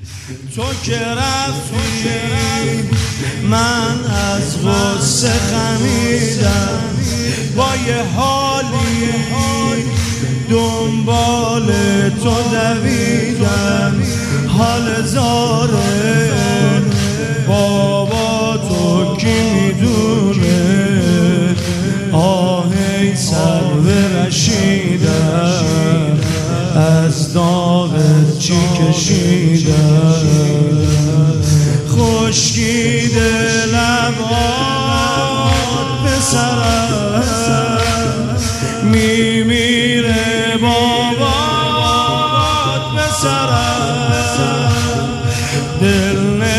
تو که رفتی من از غصه خمیدم، با یه حالی دنبال تو دویدم. حال زاره بابا تو کی میدونه، آهی سر برشیدم از داغت چی کشیدم. خشکی دلم آد پسرم میمیره بابات پسرم. دل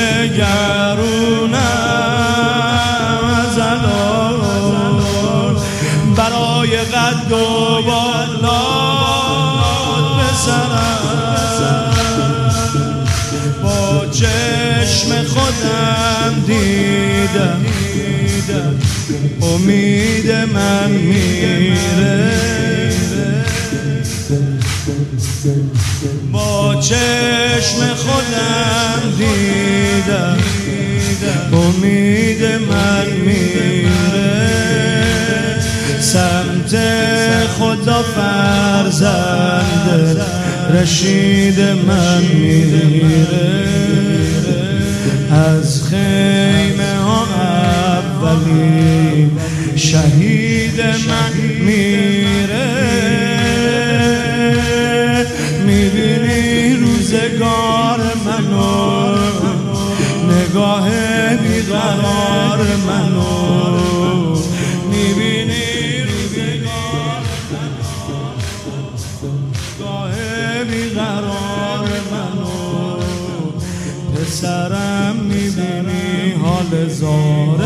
نگرونم از الان برای قد و بالات پسرم. با چشم خودم دیدم امید من میره، با چشم خودم دیدم امید من میره. سمت خدا فرزند رشید من میره. از خیمه ها اولی شهید من میره. میبینی روزگار منو، نگاه بیقرار منو. میبینی روزگار منو، نگاه بیقرار منو. پسرم میبینی حال زاره